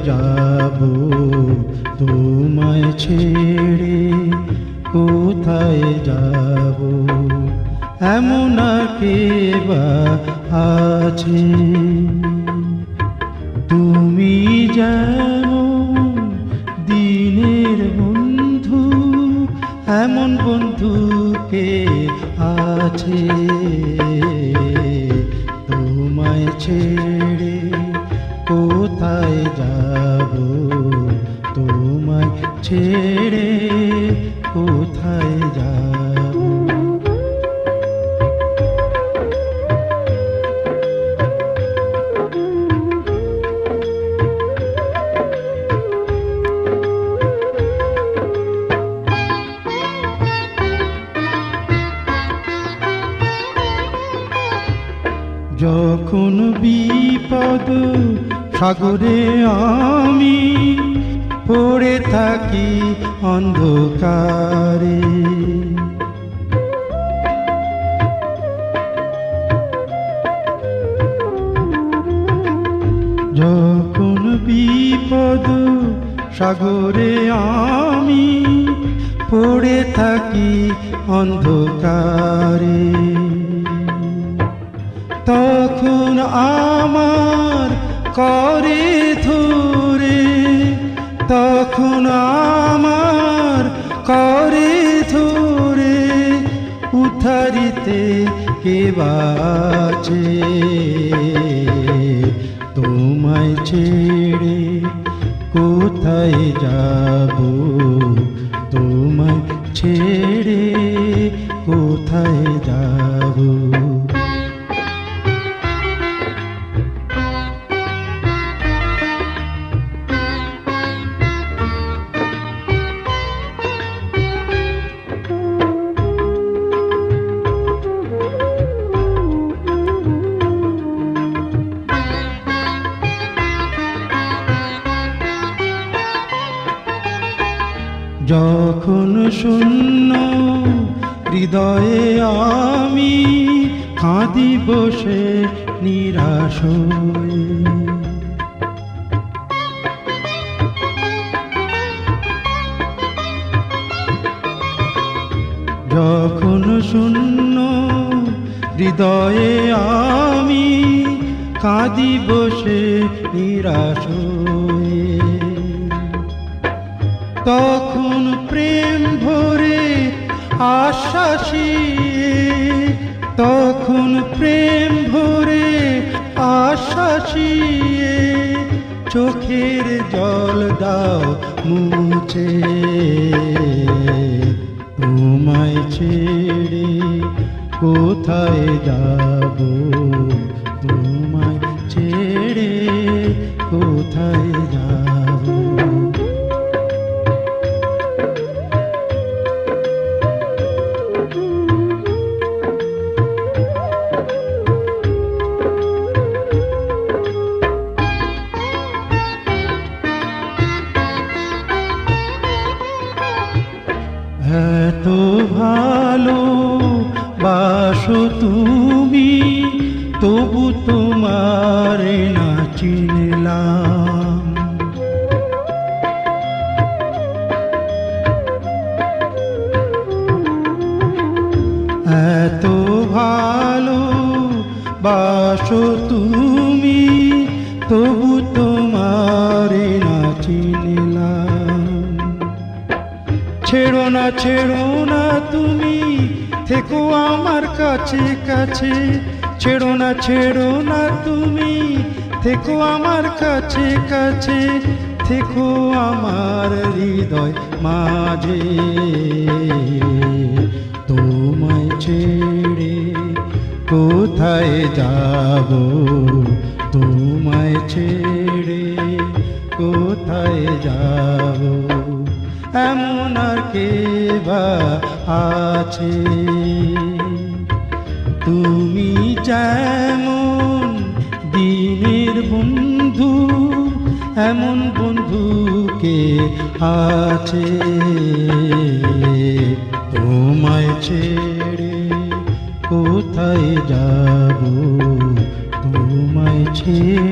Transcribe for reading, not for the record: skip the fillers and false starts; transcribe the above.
যাব তোমায় ছেড়ে, কোথায় যাব? এমন কে বা আছে? তুমি যেমন দিনের বন্ধু, এমন বন্ধু কে আছে? তোমায় ছেড়ে কোথায় যাব? তোমায় ছেড়ে কোথায় যাব? যখন বিপদ সাগরে আমি পড়ে থাকি অন্ধকারে, যখন বিপদ সাগরে আমি পড়ে থাকি অন্ধকারে, তখন আমার করে ধরে, তখন আমার করে ধরে উদ্ধারিতে কে বাঁচে? তোমায় ছেড়ে কোথায় যাব? তোমায় ছেড়ে কোথায় যাব? যখন শূন্য হৃদয়ে আমি কাঁদি বসে নিরাশ হয়ে, যখন শূন্য হৃদয়ে আমি কাঁদি বসে নিরাশ হয়ে, তখন প্রেম ভরে আশ্বাসিয়ে, তখন প্রেম ভরে আশ্বাসিয়ে চোখের জল দাও মুছে। তোমায় ছেড়ে কোথায় যাব? তোমায় ছেড়ে কোথায় যাব? এত ভালো বাসো তুমি, তবু তোমার না চিনলাম। এত ভালো বাসো তুমি, তবু তোমার না চিনলাম। ছেড়ো না, ছেড়ো না তুমি, থেকো আমার কাছে কাছে। ছেড়ো না, ছেড়ো না তুমি, থেকো আমার কাছে কাছে। থেকো আমার হৃদয় মাঝে। তোমায় ছেড়ে কোথায় যাব? তোমায় ছেড়ে কোথায় যাব? এমন আর কে বা আছে? তুমি যেমন দিনের বন্ধু, এমন বন্ধু কে আছে? তোমায় ছেড়ে কোথায় যাব? তোমায় ছেড়ে